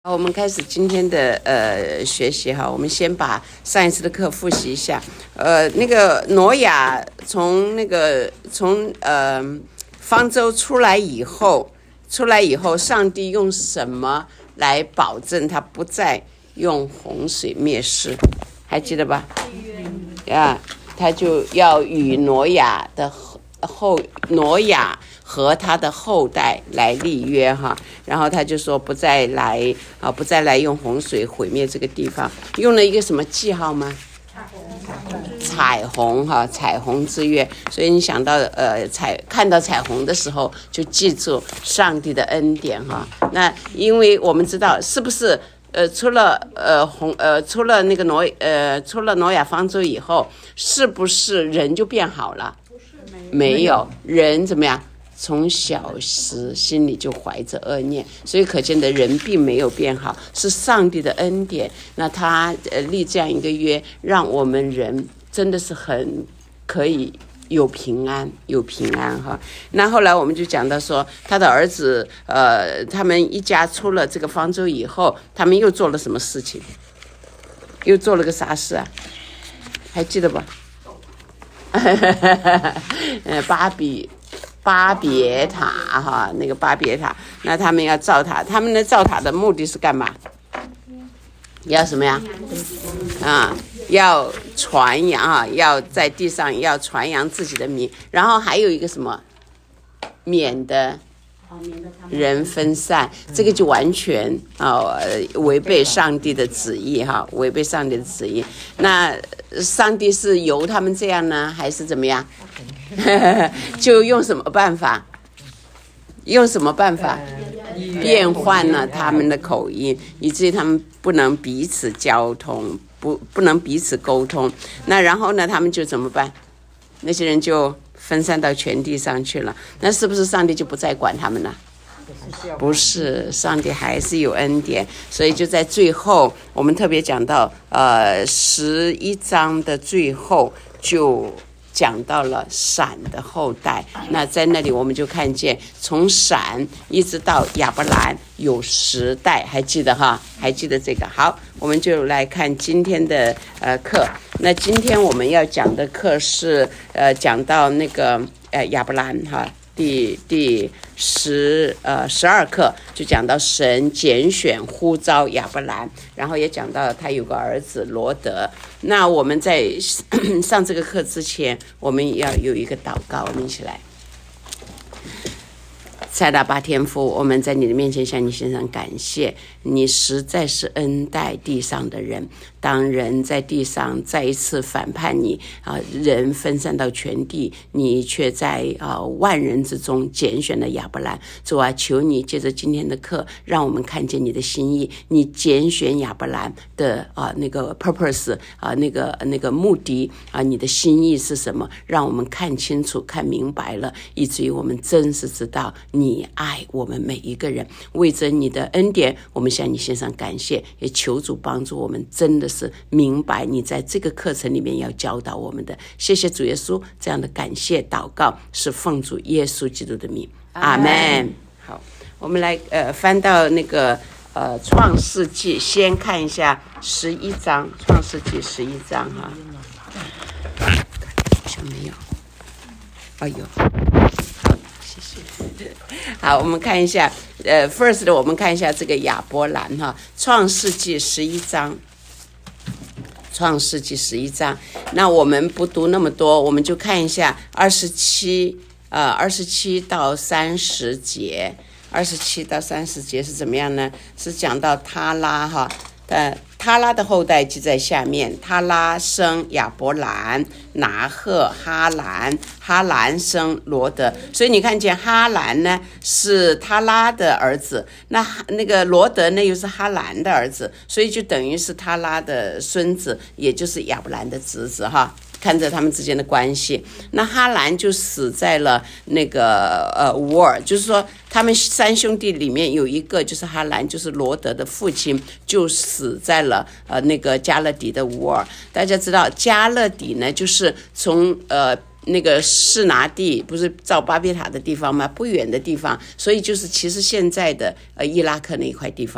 好，我们开始今天的学习哈。我们先把上一次的课复习一下。那个挪亚从方舟出来以后，上帝用什么来保证他不再用洪水灭世？还记得吧？他就要与挪亚和他的后代来立约哈，然后他就说不再来用洪水毁灭这个地方，用了一个什么记号吗？彩虹之约。所以你想到看到彩虹的时候，就记住上帝的恩典哈。那因为我们知道是不是出了挪亚方舟以后，是不是人就变好了？没有，人怎么样？从小时心里就怀着恶念，所以可见的人并没有变好，是上帝的恩典。那他立这样一个约，让我们人真的是很可以有平安哈。那后来我们就讲到说，他的儿子他们一家出了这个方舟以后，他们又做了什么事情？又做了个啥事啊？还记得吧？巴别塔哈，那个巴别塔，那他们要造塔，他们的造塔的目的是干嘛？要什么呀？要传扬要在地上要传扬自己的名，然后还有一个什么？免得人分散，这个就完全违背上帝的旨意哈，违背上帝的旨意。那上帝是由他们这样呢，还是怎么样？就用什么办法？变换了他们的口音，以至于他们不能彼此交通，不能彼此沟通。那然后呢，他们就怎么办？那些人就分散到全地上去了。那是不是上帝就不再管他们了？不是，上帝还是有恩典。所以就在最后，我们特别讲到11章的最后就讲到了闪的后代。那在那里我们就看见从闪一直到亚伯兰有10代，还记得哈？还记得这个？好，我们就来看今天的课。那今天我们要讲的课是讲到那个亚伯兰哈，第12课就讲到神拣选呼召亚伯兰，然后也讲到他有个儿子罗德。那我们在上这个课之前，我们要有一个祷告，我们一起来。塞大巴天父，我们在你的面前向你献上感谢，你实在是恩待地上的人。当人在地上再一次反叛你人分散到全地，你却在万人之中拣选了亚伯兰。主啊，求你借着今天的课，让我们看见你的心意，你拣选亚伯兰的那个 purpose 那个目的你的心意是什么？让我们看清楚看明白了，以至于我们真是知道你爱我们每一个人。为着你的恩典，我们向你献上感谢，也求主帮助我们真的是明白你在这个课程里面要教导我们的。谢谢主耶稣，这样的感谢祷告是奉主耶稣基督的名，阿们。好，我们来翻到那个创世纪，先看一下11章，创世纪11章哈。好像没有，有。好，谢谢。好，我们看一下first 的，我们看一下这个亚伯兰哈，创世纪11章。创世纪11章，那我们不读那么多，我们就看一下27到30节。27到30节是怎么样呢？是讲到他拉哈，他拉的后代记在下面。他拉生亚伯兰、拿赫、哈兰，哈兰生罗德。所以你看见哈兰呢是他拉的儿子，那个罗德呢又是哈兰的儿子，所以就等于是他拉的孙子，也就是亚伯兰的侄子哈。看着他们之间的关系，那哈兰就死在了那个乌尔，就是说他们3兄弟里面有一个就是哈兰，就是罗德的父亲，就死在了那个加勒底的乌尔。大家知道加勒底呢，就是从那个示拿地不是造巴别塔的地方吗？不远的地方，所以就是其实现在的伊拉克那一块地方。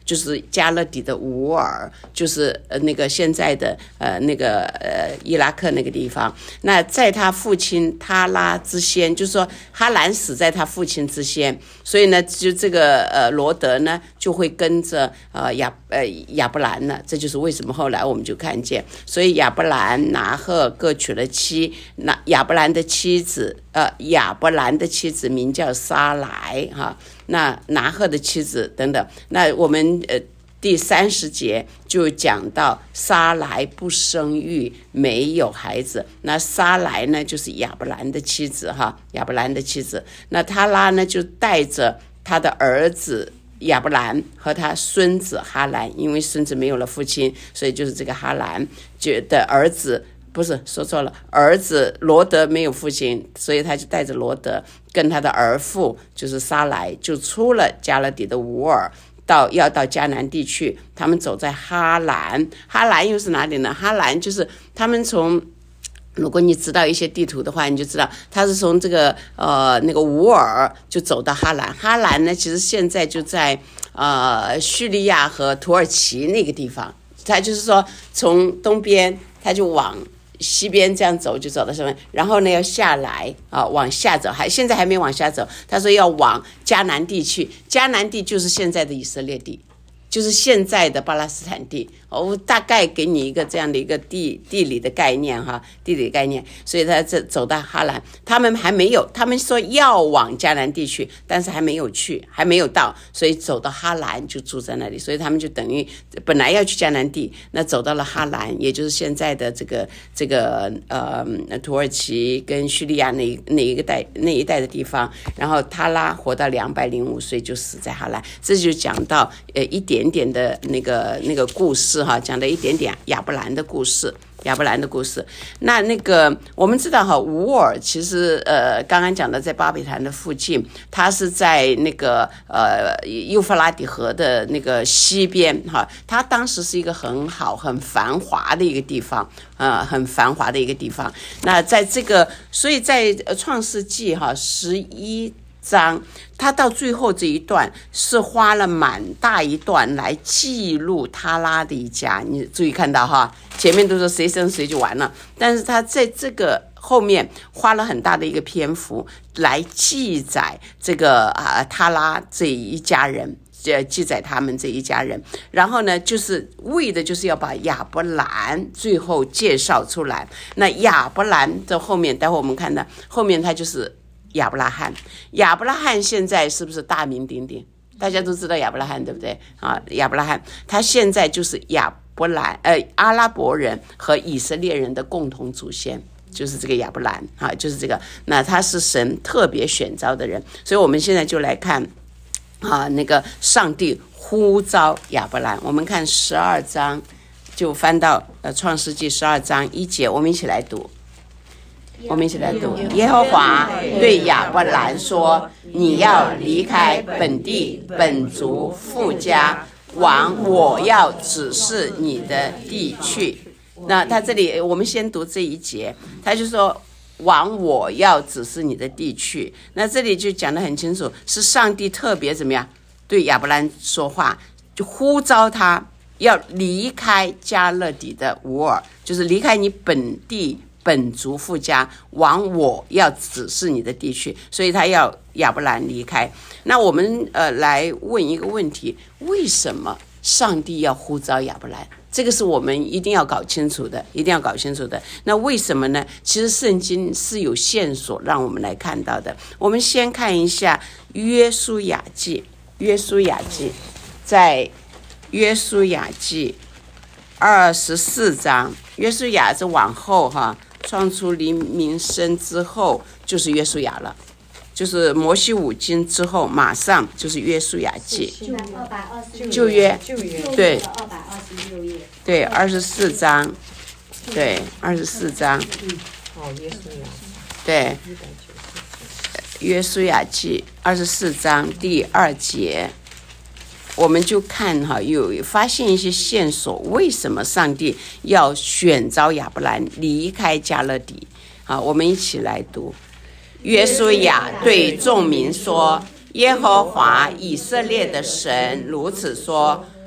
就是加勒底的乌尔，就是那个现在的伊拉克那个地方。那在他父亲他拉之先，就是说哈兰死在他父亲之先，所以呢，就这个罗德呢就会跟着亚伯兰了。这就是为什么后来我们就看见，所以亚伯兰拿赫各娶了妻，亚伯兰的妻子名叫撒莱哈，那拿赫的妻子等等。那我们第30节就讲到撒莱不生育，没有孩子。那撒莱呢就是亚伯兰的妻子哈，亚伯兰的妻子。那他拉呢就带着他的儿子亚伯兰和他孙子哈兰，因为孙子没有了父亲，所以就是这个哈兰的儿子，不是说错了，儿子罗德没有父亲，所以他就带着罗德跟他的儿妇就是撒莱，就出了加勒底的乌尔，要到迦南地去。他们走在哈兰，哈兰又是哪里呢？哈兰就是他们从，如果你知道一些地图的话，你就知道他是从这个那个乌尔就走到哈兰。哈兰呢，其实现在就在叙利亚和土耳其那个地方。他就是说从东边他就往西边这样走，就走到什么，然后呢要下来往下走，现在还没往下走。他说要往迦南地去，迦南地就是现在的以色列地，就是现在的巴勒斯坦地。我大概给你一个这样的一个地理的概念哈，地理概念。所以他这走到哈兰，他们还没有，他们说要往迦南地去，但是还没有去，还没有到，所以走到哈兰就住在那里。所以他们就等于本来要去迦南地，那走到了哈兰，也就是现在的这个土耳其跟叙利亚那一带的地方。然后他拉活到205岁就死在哈兰。这就讲到一点点的那个故事哈，讲了一点点亚伯兰的故事。那个我们知道哈，乌尔其实刚刚讲的在巴比坛的附近，它是在那个幼发拉底河的那个西边哈，它当时是一个很好很繁华的一个地方，很繁华的一个地方。那在这个，所以在创世纪哈11章，他到最后这一段是花了蛮大一段来记录他拉的一家。你注意看到哈，前面都说谁生谁就完了，但是他在这个后面花了很大的一个篇幅来记载这个他拉这一家人，记载他们这一家人。然后呢，就是为的就是要把亚伯兰最后介绍出来。那亚伯兰的后面，待会我们看到后面他就是亚伯拉罕。亚伯拉罕现在是不是大名鼎鼎？大家都知道亚伯拉罕，对不对啊？亚伯拉罕他现在就是阿拉伯人和以色列人的共同祖先，就是这个亚伯兰啊，就是这个。那他是神特别选召的人，所以我们现在就来看那个上帝呼召亚伯兰。我们看12章，就翻到创世纪12章1节，我们一起来读。耶和华对亚伯兰说，你要离开本地本族父家，往我要指示你的地去。那他这里我们先读这一节，他就说往我要指示你的地去。那这里就讲得很清楚，是上帝特别怎么样对亚伯兰说话，就呼召他要离开加勒底的乌尔，就是离开你本地本族父家，往我要指示你的地区。所以他要亚伯兰离开。那我们来问一个问题，为什么上帝要呼召亚伯兰？这个是我们一定要搞清楚的，那为什么呢？其实圣经是有线索让我们来看到的。我们先看一下约书亚记，在约书亚记24章，约书亚是往后创出黎明生之后就是约书亚了，就是摩西五经之后马上就是约书亚记，旧约，对，226页，对，24章，对，24章，对，约书亚记24章第2节，我们就看有发现一些线索，为什么上帝要选召亚伯兰离开加勒底？我们一起来读。约书亚对众民说，耶和华以色列的神如此说，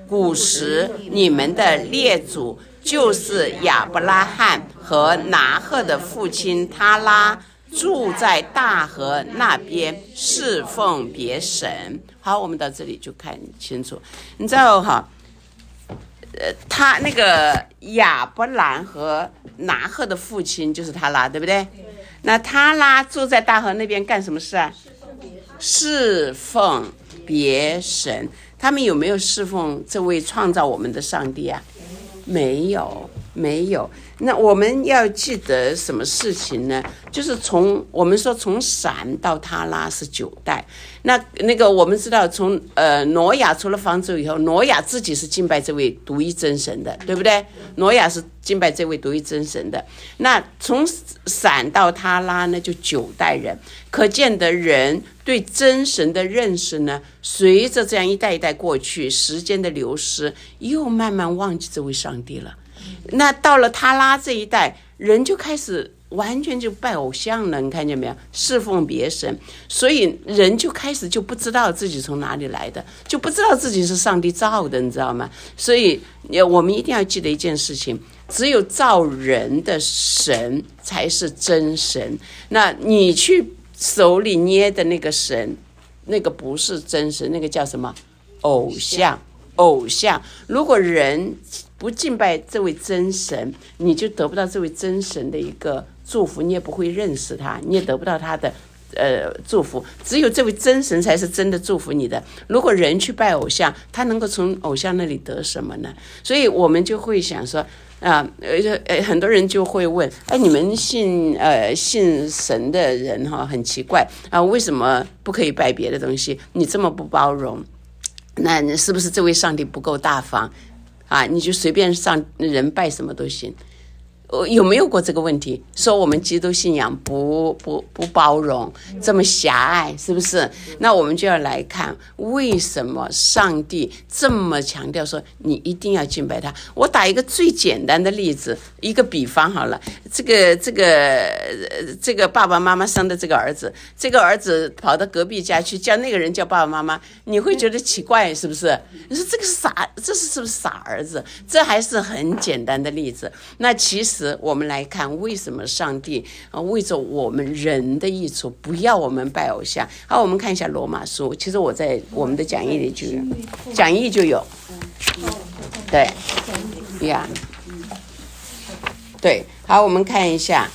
古时你们的列祖就是亚伯拉罕和拿鹤的父亲他拉，住在大河那边，侍奉别神。好，我们到这里就看清楚。你知道哈，他那个亚伯兰和拿鹤的父亲就是他拉，对不对？那他拉住在大河那边干什么事啊？侍奉别神。他们有没有侍奉这位创造我们的上帝啊？没有。那我们要记得什么事情呢？就是我们说从闪到他拉是9代。那个我们知道从挪亚出了方舟以后，挪亚自己是敬拜这位独一真神的，对不对？挪亚是敬拜这位独一真神的。那从闪到他拉呢，就9代人。可见的人对真神的认识呢，随着这样一代一代过去，时间的流失，又慢慢忘记这位上帝了。那到了他拉这一代，人就开始完全就拜偶像了，你看见没有？侍奉别神，所以人就开始就不知道自己从哪里来的，就不知道自己是上帝造的，你知道吗？所以我们一定要记得一件事情，只有造人的神才是真神。那你去手里捏的那个神，那个不是真神，那个叫什么？偶像。如果人不敬拜这位真神，你就得不到这位真神的一个祝福，你也不会认识他，你也得不到他的祝福。只有这位真神才是真的祝福你的。如果人去拜偶像，他能够从偶像那里得什么呢？所以我们就会想说很多人就会问，你们信神的人很奇怪为什么不可以拜别的东西？你这么不包容，那是不是这位上帝不够大方你就随便上人拜什么都行？有没有过这个问题？说我们基督信仰不包容，这么狭隘，是不是？那我们就要来看为什么上帝这么强调说你一定要敬拜他。我打一个最简单的例子，一个比方好了，这个爸爸妈妈生的这个儿子跑到隔壁家去叫那个人叫爸爸妈妈，你会觉得奇怪，是不是？你说这个是不是傻儿子？这还是很简单的例子。那其实我们来看为什么上帝为着我们人的益处不要我们拜偶像。好，我们看一下罗马书，其实我在我们的讲义里就有，讲义就有，对呀，对。好，我们看一下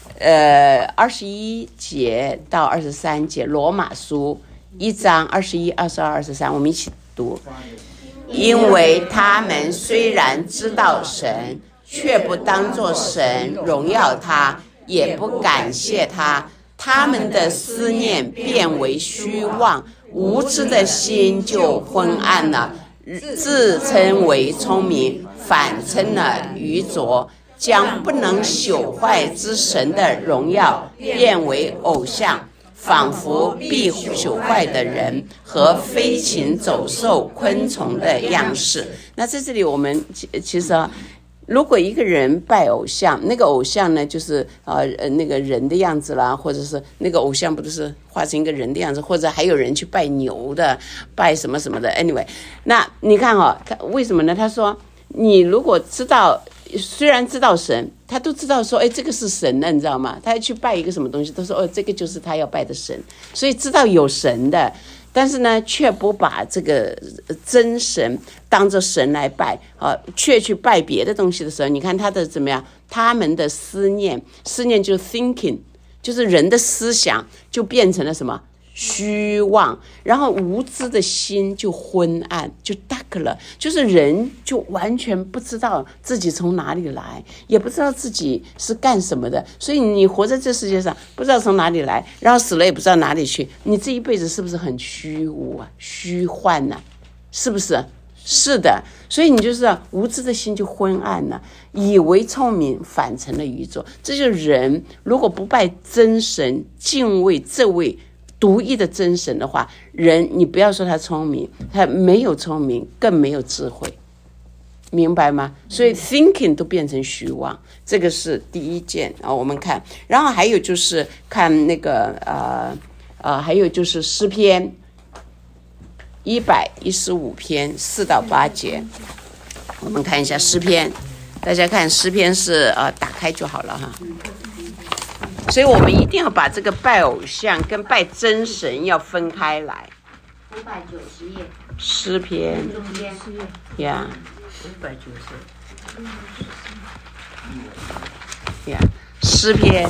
21节到23节，罗马书1章21、22、23，我们一起读。因为他们虽然知道神，却不当作神荣耀他，也不感谢他，他们的思念变为虚妄，无知的心就昏暗了，自称为聪明，反称了愚拙，将不能朽坏之神的荣耀变为偶像，仿佛必朽坏的人和飞禽走兽昆虫的样式。那在这里我们其实如果一个人拜偶像，那个偶像呢就是那个人的样子啦，或者是那个偶像不是画成一个人的样子，或者还有人去拜牛的，拜什么什么的 anyway。 那你看为什么呢？他说你如果虽然知道神，他都知道说这个是神的，你知道吗？他要去拜一个什么东西都说这个就是他要拜的神，所以知道有神的，但是呢却不把这个真神当作神来拜却去拜别的东西的时候，你看他的怎么样？他们的思念就是 thinking， 就是人的思想就变成了什么？虚妄，然后无知的心就昏暗，就 dark 了，就是人就完全不知道自己从哪里来，也不知道自己是干什么的，所以你活在这世界上不知道从哪里来，然后死了也不知道哪里去，你这一辈子是不是很虚无虚幻是不是？是的，所以你就是无知的心就昏暗了，以为聪明，反成了愚拙。这就是人如果不拜真神，敬畏这位独一的真神的话，人你不要说他聪明，他没有聪明，更没有智慧，明白吗？所以 thinking 都变成虚妄，这个是第一件我们看。然后还有就是看那个还有就是诗篇 115篇4到8节。我们看一下诗篇，大家看诗篇是打开就好了哈。所以我们一定要把这个拜偶像跟拜真神要分开来。 590页， 诗篇中间呀 590 诗篇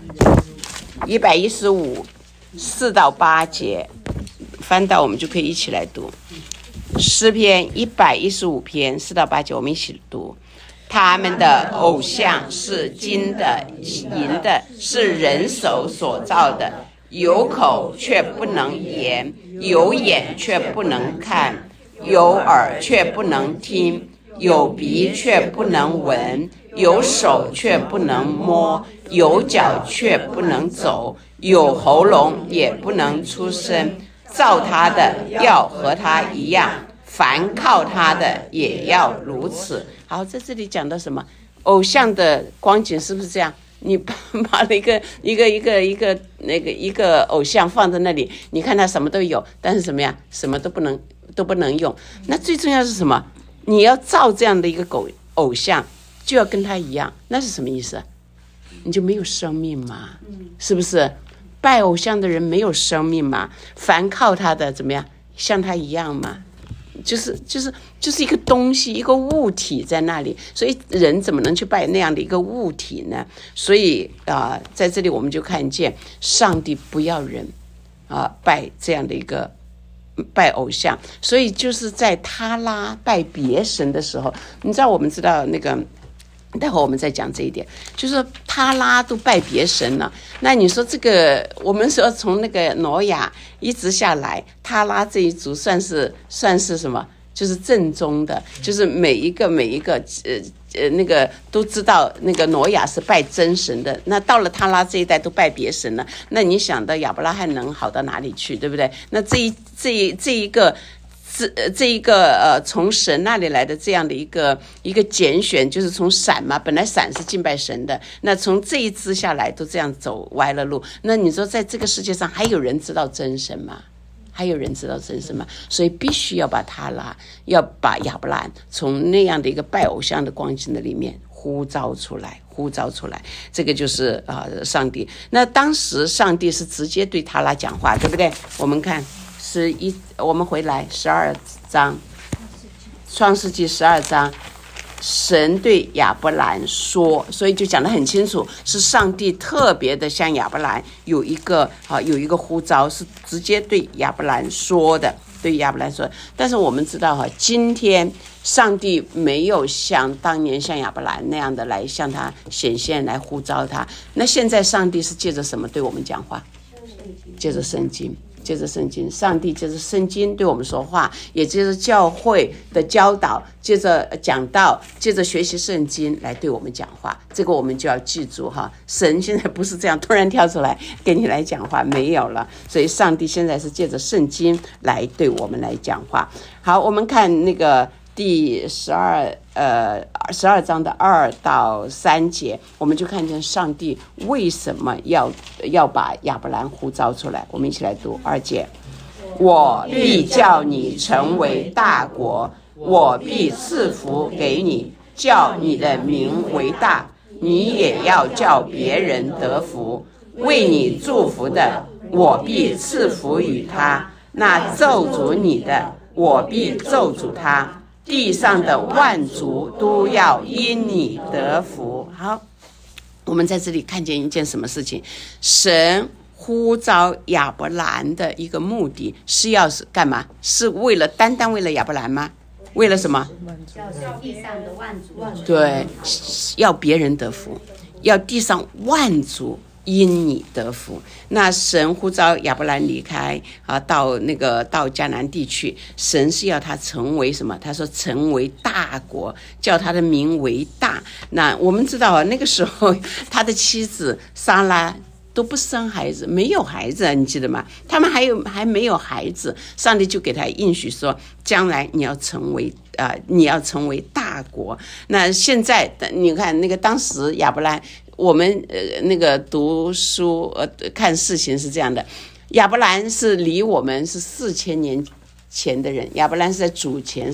115 4到8节，翻到我们就可以一起来读。诗篇115篇4到8节，我们一起读。他们的偶像是金的、银的，是人手所造的，有口却不能言，有眼却不能看，有耳却不能听，有鼻却不能闻，有手却不能摸，有脚却不能走，有喉咙也不能出声。造他的要和他一样，凡靠他的也要如此。好，在这里讲到什么？偶像的光景是不是这样？你把了一个偶像放在那里，你看他什么都有，但是怎么样？什么都不能用。那最重要是什么？你要造这样的一个偶像，就要跟他一样，那是什么意思？你就没有生命嘛？是不是？拜偶像的人没有生命嘛？凡靠他的怎么样？像他一样嘛？就是一个东西，一个物体在那里，所以人怎么能去拜那样的一个物体呢？所以在这里我们就看见上帝不要人拜这样的一个拜偶像。所以就是在他拉拜别神的时候，你知道我们知道那个待会我们再讲这一点，就是他拉都拜别神了。那你说这个，我们说从那个挪亚一直下来，他拉这一族算是什么？就是正宗的，就是每一个那个都知道那个挪亚是拜真神的。那到了他拉这一代都拜别神了，那你想到亚伯拉罕能好到哪里去，对不对？那这一个从神那里来的这样的一个拣选，就是从闪嘛，本来闪是敬拜神的，那从这一支下来都这样走歪了路。那你说在这个世界上还有人知道真神吗？还有人知道真神吗？所以必须要把他拉，要把亚伯兰从那样的一个拜偶像的光景的里面呼召出来。这个就是上帝。那当时上帝是直接对他拉讲话，对不对？我们看我们回来12章，创世纪12章，神对亚伯兰说，所以就讲得很清楚，是上帝特别的向亚伯兰有一个呼召，是直接对亚伯兰说的，对亚伯兰说。但是我们知道今天上帝没有像当年像亚伯兰那样的来向他显现，来呼召他。那现在上帝是借着什么对我们讲话？借着圣经。上帝借着圣经对我们说话，也借着教会的教导，借着讲道，借着学习圣经来对我们讲话。这个我们就要记住神现在不是这样突然跳出来跟你来讲话，没有了。所以上帝现在是借着圣经来对我们来讲话。好，我们看那个第12章的2到3节，我们就看见上帝为什么要把亚伯兰呼召出来。我们一起来读2节。我必叫你成为大国，我必赐福给你，叫你的名为大，你也要叫别人得福。为你祝福的，我必赐福与他；那咒诅你的，我必咒诅他。地上的万族都要因你得福。好，我们在这里看见一件什么事情？神呼召亚伯兰的一个目的是要干嘛？是单单为了亚伯兰吗？为了什么？ 地上的万族。 对，要别人得福，要地上万族因你得福。那神呼召亚伯兰离开到迦南地去，神是要他成为什么？他说成为大国，叫他的名为大。那我们知道那个时候他的妻子撒拉都不生孩子，没有孩子你记得吗？他们还没有孩子，上帝就给他应许说，将来你要成为大国。那现在你看那个当时亚伯兰，我们那个读书看事情是这样的，亚伯兰是离我们是4000年前的人，亚伯兰是在主前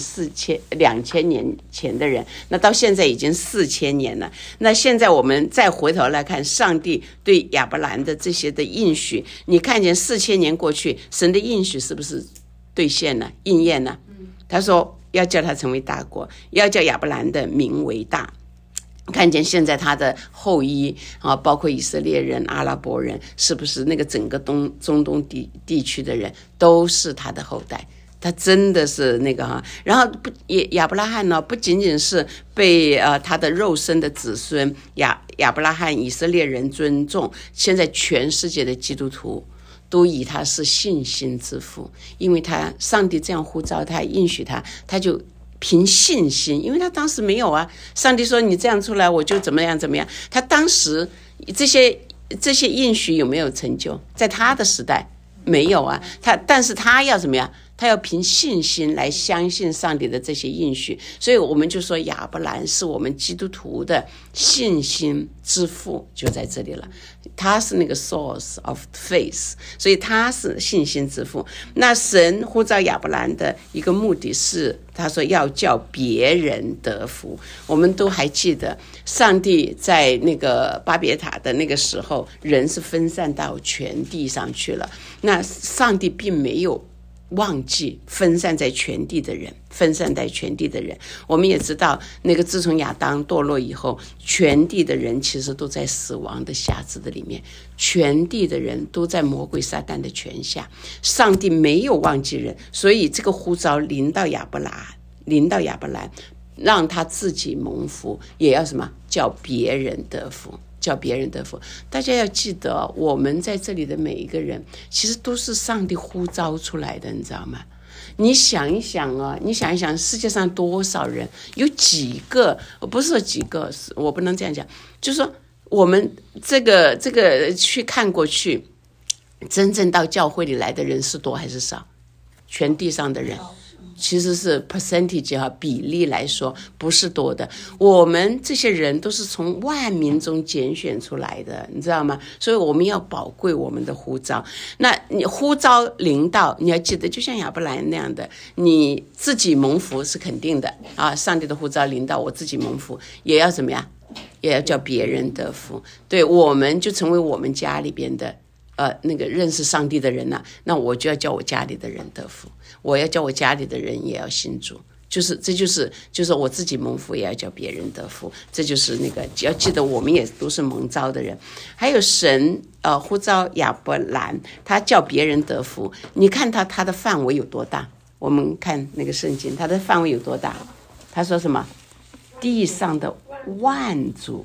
2000年前的人，那到现在已经4000年了。那现在我们再回头来看上帝对亚伯兰的这些的应许，你看见4000年过去，神的应许是不是兑现了、应验了？他说要叫他成为大国，要叫亚伯兰的名为大。看见现在他的后裔啊，包括以色列人、阿拉伯人，是不是那个整个中东地区的人都是他的后代？他真的是那个然后亚伯拉罕呢，不仅仅是被他的肉身的子孙亚伯拉罕以色列人尊重，现在全世界的基督徒都以他是信心之父，因为上帝这样呼召他，应许他就凭信心，因为他当时没有啊。上帝说你这样出来，我就怎么样怎么样。他当时这些应许有没有成就？在他的时代没有啊。但是他要怎么样？他要凭信心来相信上帝的这些应许。所以我们就说亚伯兰是我们基督徒的信心之父，就在这里了。他是那个 source of faith， 所以他是信心之父。那神呼召亚伯兰的一个目的是，他说要叫别人得福。我们都还记得上帝在那个巴别塔的那个时候，人是分散到全地上去了，那上帝并没有忘记分散在全地的人。我们也知道那个自从亚当堕落以后，全地的人其实都在死亡的辖制的里面，全地的人都在魔鬼撒旦的权下。上帝没有忘记人，所以这个呼召临到亚伯兰，让他自己蒙福，也要什么？叫别人得福。大家要记得，我们在这里的每一个人其实都是上帝呼召出来的，你知道吗？你想一想世界上多少人，有几个，不是说几个，我不能这样讲，就是说我们这个去看过去，真正到教会里来的人是多还是少？全地上的人其实是 percentage 比例来说不是多的。我们这些人都是从万民中拣选出来的，你知道吗？所以我们要宝贵我们的呼召。那你呼召临到，你要记得，就像亚伯兰那样的，你自己蒙福是肯定的啊。上帝的呼召临到，我自己蒙福，也要怎么样？也要叫别人得福。对，我们就成为我们家里边的那个认识上帝的人啊，那我就要叫我家里的人得福，我要叫我家里的人也要信主，这就是我自己蒙福，也要叫别人得福。这就是那个要记得，我们也都是蒙召的人。还有神呼召亚伯兰，他叫别人得福。你看他的范围有多大？我们看那个圣经，他的范围有多大？他说什么？地上的万族，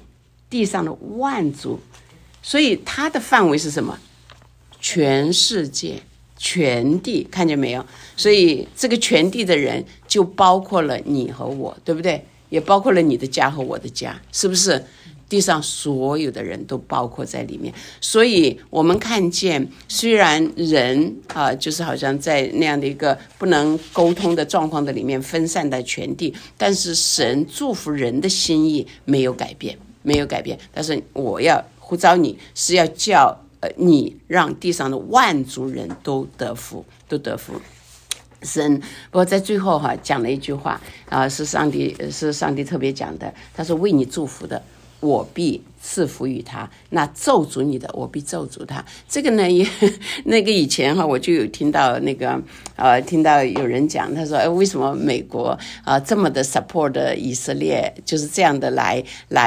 所以他的范围是什么？全世界全地，看见没有？所以这个全地的人就包括了你和我，对不对？也包括了你的家和我的家，是不是？地上所有的人都包括在里面。所以我们看见，虽然人就是好像在那样的一个不能沟通的状况的里面分散在全地，但是神祝福人的心意没有改变。但是我要呼召你，是要叫你让地上的万族人都得福。神不过在最后讲了一句话是上帝特别讲的，他说为你祝福的，我必赐福于他；那咒诅你的，我必咒诅他。这个呢，也那个以前我就有听到听到有人讲，他说为什么美国这么的 support 以色列，就是这样的来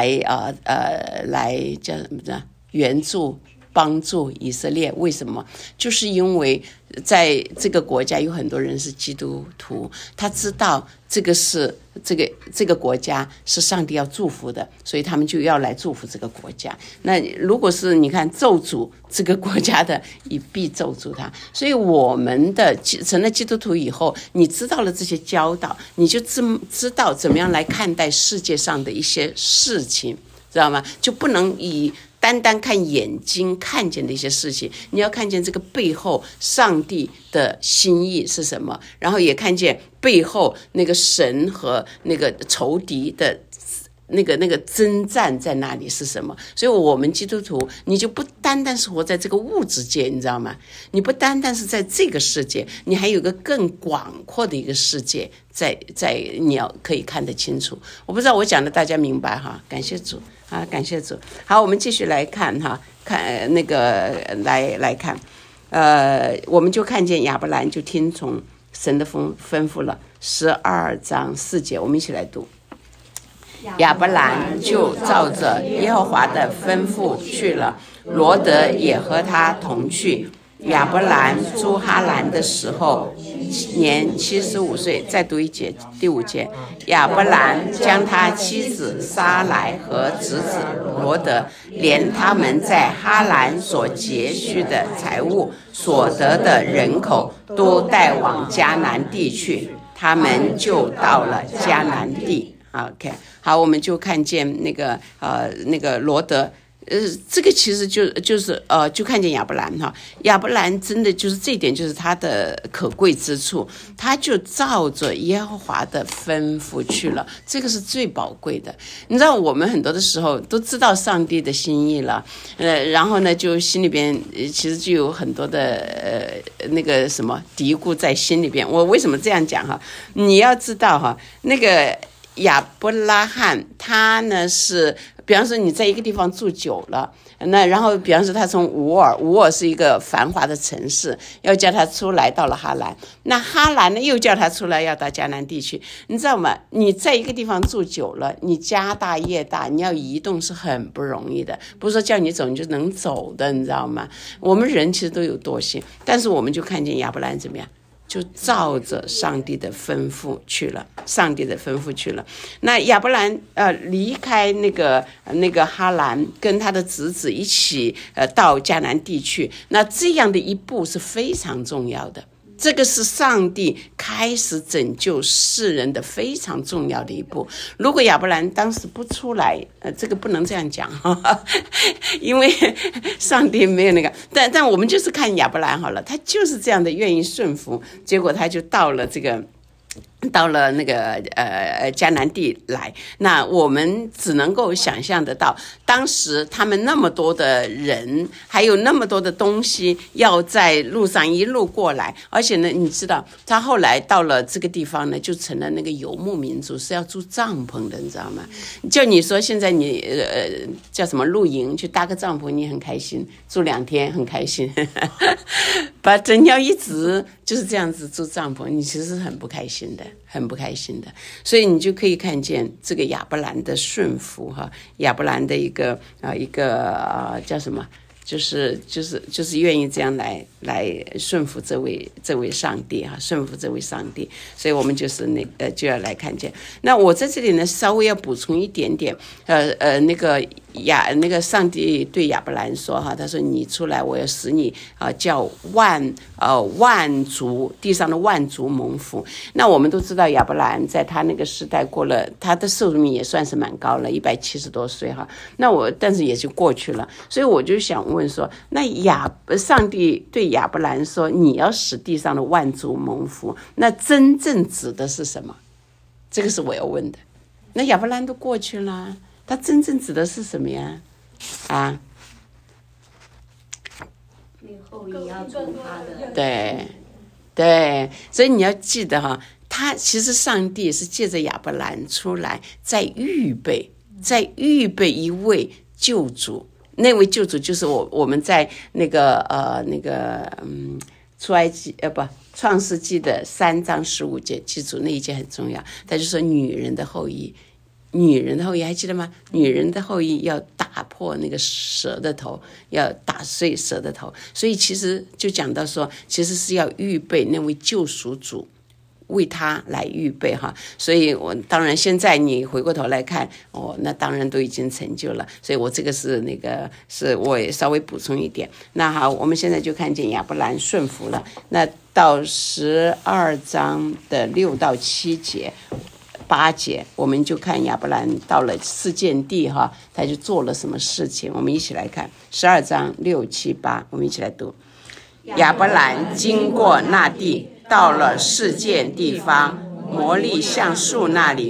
叫什么呢？援助帮助以色列，为什么？就是因为在这个国家有很多人是基督徒，他知道这个国家是上帝要祝福的，所以他们就要来祝福这个国家。那如果是你看咒诅这个国家的，也必咒诅他。所以我们的成了基督徒以后，你知道了这些教导，你就知道怎么样来看待世界上的一些事情，知道吗？就不能以单单看眼睛看见的一些事情，你要看见这个背后上帝的心意是什么，然后也看见背后那个神和那个仇敌的那个征战在哪里是什么？所以我们基督徒，你就不单单是活在这个物质界，你知道吗？你不单单是在这个世界，你还有个更广阔的一个世界在你要可以看得清楚。我不知道我讲的大家明白哈？感谢主啊，感谢主。好，我们继续来看哈，看那个来看，我们就看见亚伯兰就听从神的吩咐了。12章4节，我们一起来读。亚伯兰就照着耶和华的吩咐去了，罗得也和他同去。亚伯兰住哈兰的时候，年75岁。再读一节，第5节。亚伯兰将他妻子撒来和侄子罗得，连他们在哈兰所结蓄的财物、所得的人口，都带往迦南地去。他们就到了迦南地。OK， 好，我们就看见那个罗得，这个其实就是就看见亚伯兰哈，亚伯兰真的就是这一点就是他的可贵之处，他就照着耶和华的吩咐去了，这个是最宝贵的。你知道我们很多的时候都知道上帝的心意了，然后呢就心里边其实就有很多的那个什么嘀咕在心里边。我为什么这样讲哈？你要知道哈，那个亚伯拉罕他呢是，比方说你在一个地方住久了，那然后比方说他从乌尔是一个繁华的城市，要叫他出来到了哈兰，那哈兰呢又叫他出来要到迦南地区，你知道吗？你在一个地方住久了，你家大业大，你要移动是很不容易的，不是说叫你走你就能走的，你知道吗？我们人其实都有惰性，但是我们就看见亚伯兰怎么样，就照着上帝的吩咐去了，上帝的吩咐去了。那亚伯兰离开那个哈兰，跟他的侄子一起到迦南地去，那这样的一步是非常重要的。这个是上帝开始拯救世人的非常重要的一步。如果亚伯兰当时不出来，这个不能这样讲，因为上帝没有那个，但我们就是看亚伯兰好了，他就是这样的愿意顺服，结果他就到了那个迦南地来。那我们只能够想象得到，当时他们那么多的人，还有那么多的东西要在路上一路过来，而且呢，你知道他后来到了这个地方呢，就成了那个游牧民族，是要住帐篷的，你知道吗？就你说现在你叫什么露营，去搭个帐篷，你很开心，住2天很开心，把你要一直就是这样子住帐篷，你其实是很不开心的，很不开心的。所以你就可以看见这个亚伯兰的顺服哈，亚伯兰的一个叫什么，就是愿意这样来顺服这位上帝哈，顺服这位上帝。所以我们就是就要来看见。那我在这里呢稍微要补充一点点，那个上帝对亚伯兰说哈，他说你出来，我要使你叫万族，地上的万族蒙福。那我们都知道亚伯兰在他那个时代过了，他的寿命也算是蛮高了，170多岁哈。但是也就过去了，所以我就想问说，那上帝对亚伯兰说你要使地上的万族蒙福，那真正指的是什么？这个是我要问的。那亚伯兰都过去了，他真正指的是什么呀？ 那个后裔要从他的， 对，所以你要记得哈，他其实上帝是借着亚伯兰出来，在预备一位救主。那位救主就是我们在创世纪的3章15节，记住那一节很重要。他就说女人的后裔还记得吗？女人的后裔要打破那个蛇的头，要打碎蛇的头。所以其实就讲到说，其实是要预备那位救赎主，为他来预备哈。所以我当然现在你回过头来看，那当然都已经成就了。所以我这个是我也稍微补充一点。那好，我们现在就看见亚伯兰顺服了。那到12章的6到7节。8节，我们就看亚伯兰到了示剑地哈，他就做了什么事情。我们一起来看12章6、7、8，我们一起来读。亚伯兰经过那地，到了示剑地方，摩利橡树那里，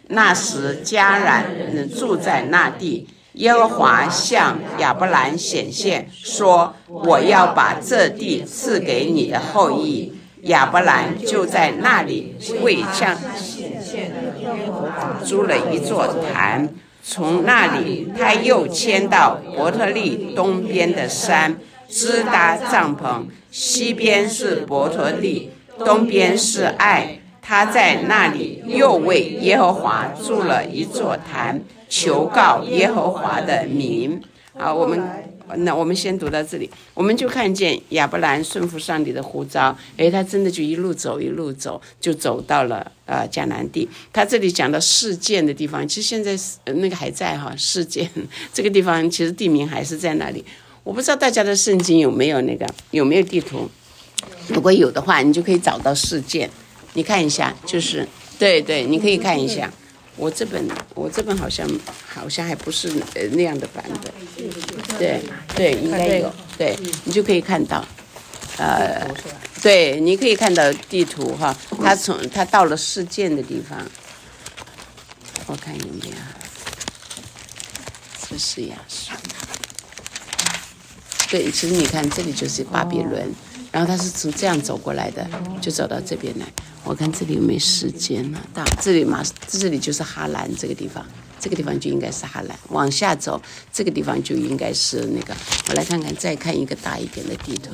那时迦南住在那地，耶和华向亚伯兰显现，说：我要把这地赐给你的后裔。亚伯兰就在那里为向显现的耶和华筑了一座坛。从那里他又迁到伯特利东边的山，支搭帐篷，西边是伯特利，东边是爱。他在那里又为耶和华筑了一座坛，求告耶和华的名。好，我们先读到这里，我们就看见亚伯兰顺服上帝的呼召，他真的就一路走，就走到了迦南地。他这里讲到事件的地方，其实现在那个还在哈，事件这个地方其实地名还是在那里。我不知道大家的圣经有没有地图，如果有的话，你就可以找到事件。你看一下，就是对，你可以看一下。我这本好像还不是那样的版本，对，应该有，对，你就可以看到，对，你可以看到地图哈，他到了事件的地方，我看有没有，这是亚述，对，其实你看这里就是巴比伦。然后他是从这样走过来的，就走到这边来。我看这里有没有时间呢？到这里就是哈兰这个地方，这个地方就应该是哈兰。往下走，这个地方就应该是那个。我来看看，再看一个大一点的地图。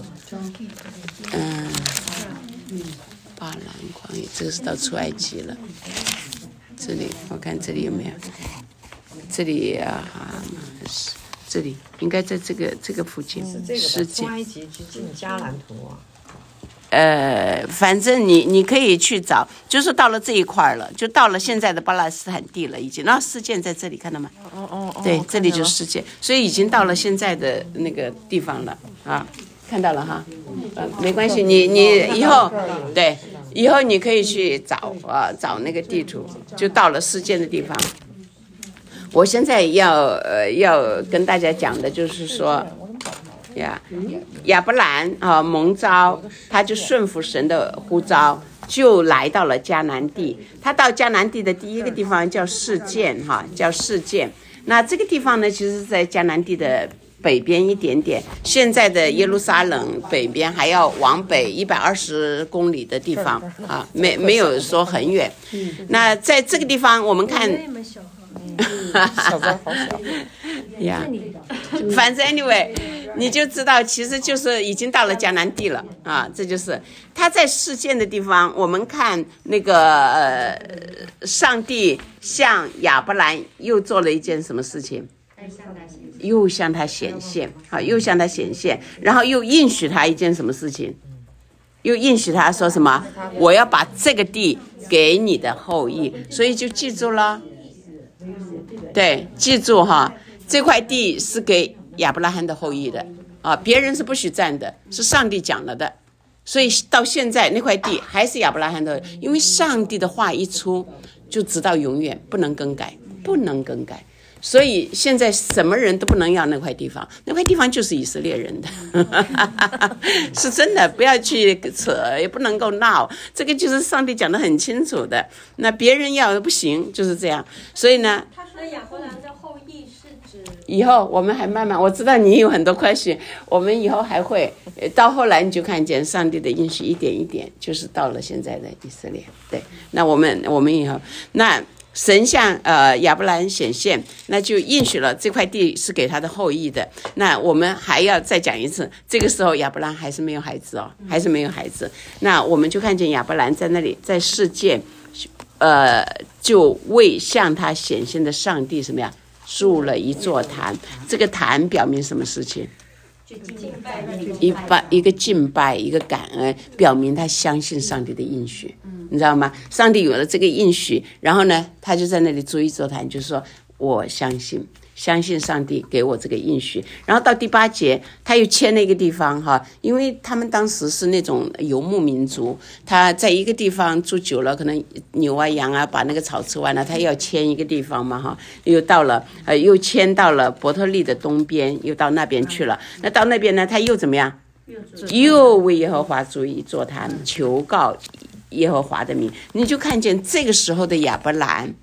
巴兰旷野，这个是到出埃及了。这里我看这里有没有？这里这里应该在这个附近。 是这个出埃及去进迦南图啊。 反正你可以去找，就是到了这一块了，就到了现在的巴勒斯坦地了，已经。然后事件在这里，看到吗？对，这里就是事件，所以已经到了现在的那个地方了啊，看到了哈。没关系，你以后你可以去找那个地图，就到了事件的地方。我现在要跟大家讲的就是说。亚伯兰蒙召，他就顺服神的呼召，就来到了迦南地。他到迦南地的第一个地方叫示剑叫示剑。那这个地方呢，其实是在迦南地的北边一点点，现在的耶路撒冷北边还要往北120公里的地方啊，没有说很远。那在这个地方，我们看。 小张好小呀，反正 anyway， 你就知道，其实就是已经到了迦南地了啊。这就是他在事件的地方。我们看那个上帝向亚伯兰又做了一件什么事情？又向他显现，又向他显现，然后又应许他一件什么事情？又应许他说什么？我要把这个地给你的后裔，所以就记住了。对，记住哈，这块地是给亚伯拉罕的后裔的啊，别人是不许占的，是上帝讲了的，所以到现在那块地还是亚伯拉罕的，因为上帝的话一出，就直到永远，不能更改，不能更改。所以现在什么人都不能要那块地方，那块地方就是以色列人的是真的，不要去扯，也不能够闹，这个就是上帝讲得很清楚的，那别人要不行，就是这样。所以呢， 他说亚伯兰的后裔是指以后我们还慢慢，我知道你有很多question，我们以后还会到后来你就看见上帝的应许一点一点，就是到了现在的以色列。对，那我们以后那神向亚伯兰显现，那就应许了这块地是给他的后裔的。那我们还要再讲一次，这个时候亚伯兰还是没有孩子哦，还是没有孩子。那我们就看见亚伯兰在那里，在世界，就为向他显现的上帝什么呀，筑了一座坛。这个坛表明什么事情？一个敬拜，一个感恩，表明他相信上帝的应许，你知道吗？上帝有了这个应许，然后呢，他就在那里筑一座坛，就是说我相信上帝给我这个应许。然后到第8节，他又迁了一个地方哈，因为他们当时是那种游牧民族，他在一个地方住久了，可能牛啊羊啊把那个草吃完了，他要迁一个地方嘛哈，又迁到了伯特利的东边，又到那边去了。那到那边呢，他又怎么样？又为耶和华筑一座坛，求告耶和华的名。你就看见这个时候的亚伯兰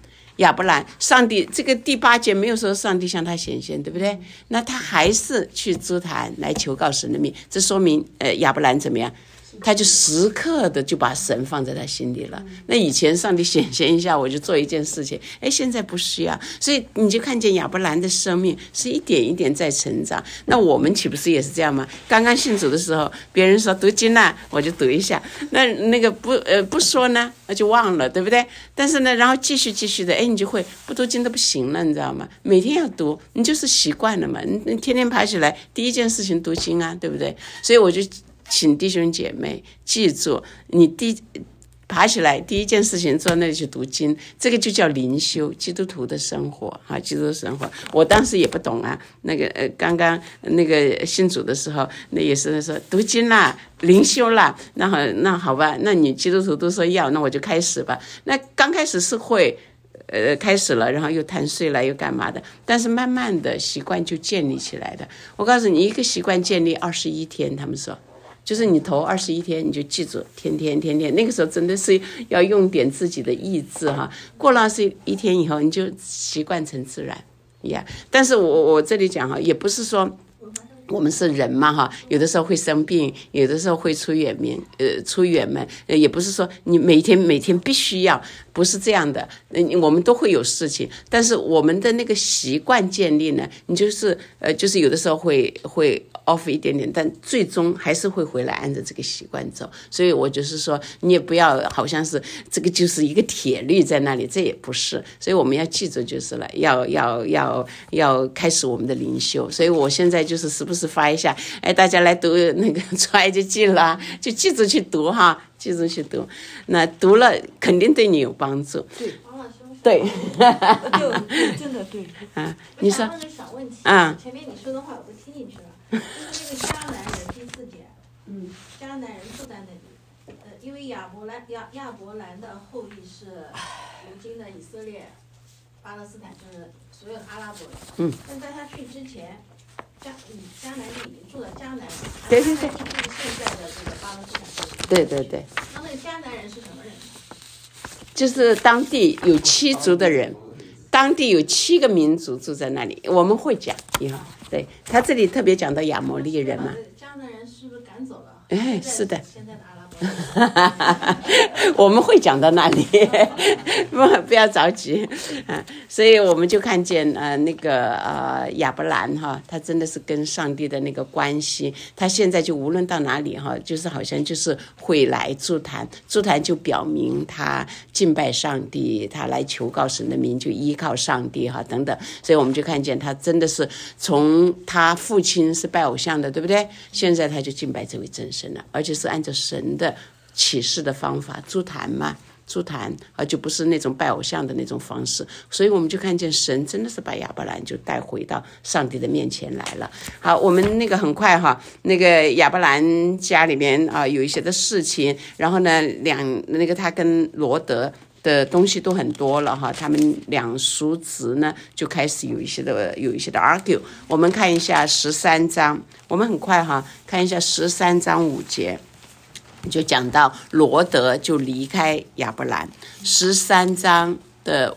亚伯兰，上帝这个第8节没有说上帝向他显现，对不对？那他还是去朱坛来求告神的命，这说明亚伯兰怎么样？他就时刻的就把神放在他心里了。那以前上帝显现一下我就做一件事情，现在不需要，所以你就看见亚伯兰的生命是一点一点在成长。那我们岂不是也是这样吗？刚刚信主的时候，别人说读经了，我就读一下，那个不说呢，那就忘了，对不对？但是呢，然后继续的，你就会不读经都不行了，你知道吗？每天要读，你就是习惯了嘛，你天天爬起来第一件事情读经啊，对不对？所以我就请弟兄姐妹记住，你爬起来第一件事情坐那里去读经，这个就叫灵修，基督徒的生活啊，基督徒生活。我当时也不懂啊，那个刚刚那个信主的时候，那也是说读经啦，灵修啦，那好吧，那你基督徒都说要，那我就开始吧。那刚开始是会开始了，然后又贪睡了，又干嘛的？但是慢慢的习惯就建立起来的。我告诉你，一个习惯建立21天，他们说。就是你头21天，你就记住，天天，那个时候真的是要用点自己的意志哈。过了21天以后，你就习惯成自然呀。但是我这里讲哈，也不是说我们是人嘛哈，有的时候会生病，有的时候会出远门，也不是说你每天必须要，不是这样的。我们都会有事情，但是我们的那个习惯建立呢，你就是有的时候会off 一点点，但最终还是会回来按照这个习惯走。所以我就是说，你也不要好像是这个就是一个铁律在那里，这也不是。所以我们要记住就是了，要开始我们的灵修。所以我现在就是时不时发一下，大家来读那个出来就记了，就记住去读哈，记住去读。那读了肯定对你有帮助。 对， 对， 真的对。 你说。 我想问个小问题。前面你说的话我都听进去了。就是那个迦南人第4节，迦南人住在那里，因为亚伯兰的后裔是如今的以色列、巴勒斯坦，就是所有的阿拉伯人。但在他去之前，迦南人已经住在迦南， 对， 就是现在的这个巴勒斯坦。 对。 那个迦南人是什么人？ 就是当地有7族的人，当地有7个民族住在那里，我们会讲以后。对，他这里特别讲到亚摩利人嘛。 迦南人是不是赶走了？ 是的。 现在的阿拉伯人。 我们会讲到那里，不要着急所以我们就看见那个亚伯兰哈，他真的是跟上帝的那个关系，他现在就无论到哪里哈，就是好像就是会来祝坛就表明他敬拜上帝，他来求告神的名，就依靠上帝哈等等。所以我们就看见他真的是从他父亲是拜偶像的，对不对？现在他就敬拜这位真神了，而且是按照神的启示的方法，祝坛就不是那种拜偶像的那种方式。所以我们就看见神真的是把亚伯兰就带回到上帝的面前来了。好，我们那个很快哈，那个亚伯兰家里面有一些的事情，然后呢那个他跟罗德的东西都很多了哈，他们两叔侄呢就开始有一些的 argue。 我们看一下13章，我们很快哈看一下13章5节，就讲到罗德就离开亚伯兰。13章的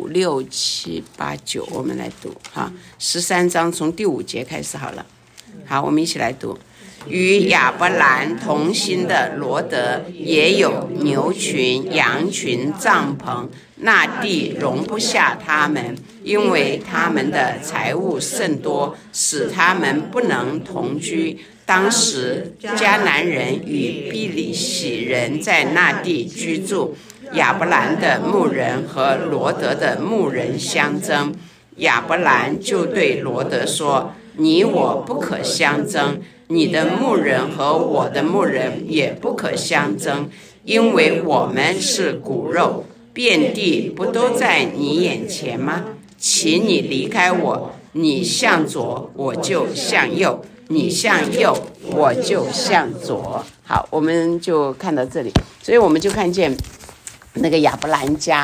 5、6、7、8、9，我们来读哈。13章从第5节开始好了。好，我们一起来读。与亚伯兰同行的罗德也有牛群、羊群、帐篷，那地容不下他们，因为他们的财物甚多，使他们不能同居。当时迦南人与比利洗人在那地居住，亚伯兰的牧人和罗德的牧人相争，亚伯兰就对罗德说：你我不可相争，你的牧人和我的牧人也不可相争，因为我们是骨肉，遍地不都在你眼前吗？请你离开我，你向左我就向右，你向右我就向左。好，我们就看到这里。所以我们就看见那个亚伯兰家哈，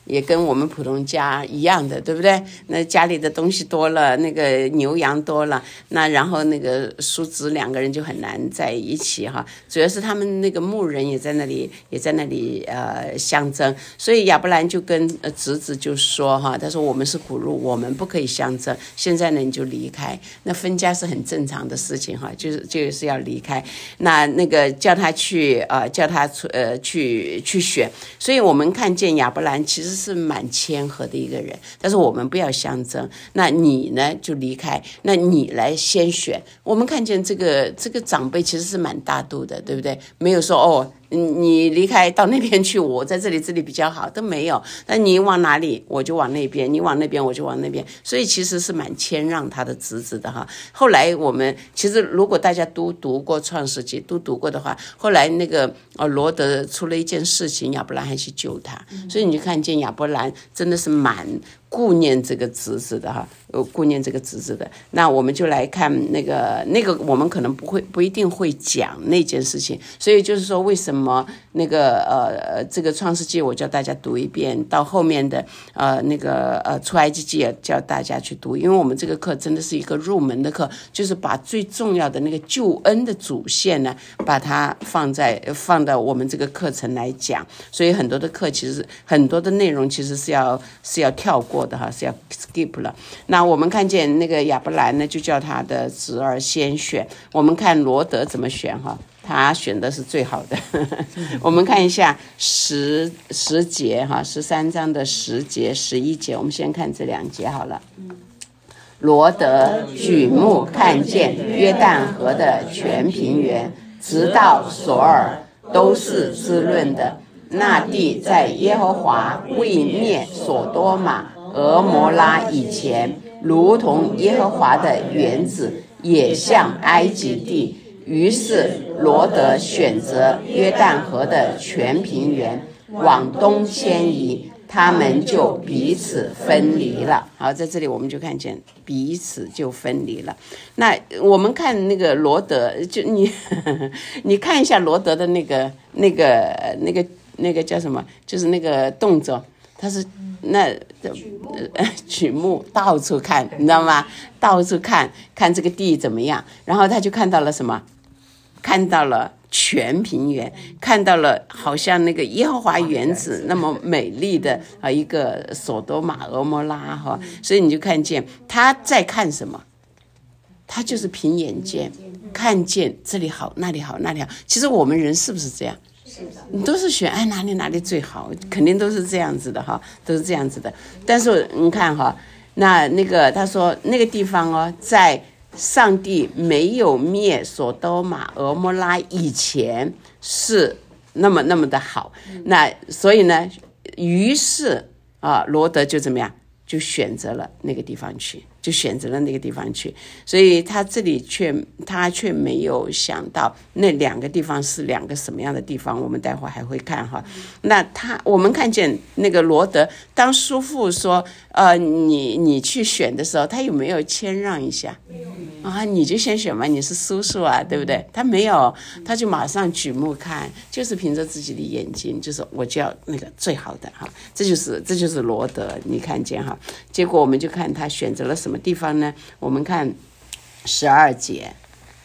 也跟我们普通家一样的，对不对？那家里的东西多了，那个牛羊多了，那然后那个叔侄两个人就很难在一起哈。主要是他们那个牧人也在那里相争，所以亚伯兰就跟侄子就说哈，他说我们是骨肉，我们不可以相争。现在呢你就离开，那分家是很正常的事情哈，就是要离开。那个叫他去去选，所以我们看见亚伯兰其实是蛮谦和的一个人，但是我们不要相争。那你呢就离开，那你来先选。我们看见这个长辈其实是蛮大度的，对不对？没有说哦，你离开到那边去，我在这里比较好，都没有。那你往哪里我就往那边，你往那边我就往那边，所以其实是蛮谦让他的侄子的哈。后来我们其实如果大家都读过创世纪，都读过的话，后来那个罗德出了一件事情，亚伯兰还去救他，所以你就看见亚伯兰真的是蛮顾念这个侄子的哈，顾念这个侄子的。那我们就来看那个我们可能不一定会讲那件事情，所以就是说为什么那个这个创世纪我叫大家读一遍，到后面的出埃及记也叫大家去读，因为我们这个课真的是一个入门的课，就是把最重要的那个救恩的主线呢，把它放到我们这个课程来讲，所以很多的课其实很多的内容其实是要跳过的哈，是要 skip 了。那我们看见那个亚伯兰呢，就叫他的侄儿先选。我们看罗德怎么选哈，他选的是最好的。我们看一下十节哈，13章的10节、11节，我们先看这2节好了。罗德举目看见约旦河的全平原，直到索尔，都是滋润的。那地在耶和华未灭所多玛、俄摩拉以前，如同耶和华的园子，也像埃及地。于是罗德选择约旦河的全平原，往东迁移，他们就彼此分离了。好，在这里我们就看见彼此就分离了。那我们看那个罗德，就你看一下罗德的那个叫什么，就是那个动作，他是举目到处看，你知道吗？到处看这个地怎么样，然后他就看到了什么？看到了全平原，看到了好像那个耶和华园子那么美丽的一个索多玛、俄摩拉哈，所以你就看见他在看什么？他就是凭眼见，看见这里好，那里好，那里好。其实我们人是不是这样？你都是选哪里最好，肯定都是这样子的哈，都是这样子的。但是你看哈，那个他说那个地方哦，在上帝没有灭所多玛、俄摩拉以前是那么的好。那所以呢，于是罗德就怎么样，就选择了那个地方去。所以他这里却没有想到那2个地方是2个什么样的地方，我们待会还会看哈。那我们看见那个罗德，当叔父说你去选的时候，他有没有谦让一下？你就先选嘛，你是叔叔啊，对不对？他没有，他就马上举目看，就是凭着自己的眼睛，就是我就要那个最好的哈。这就是罗德，你看见哈。结果我们就看他选择了什么地方呢？我们看12节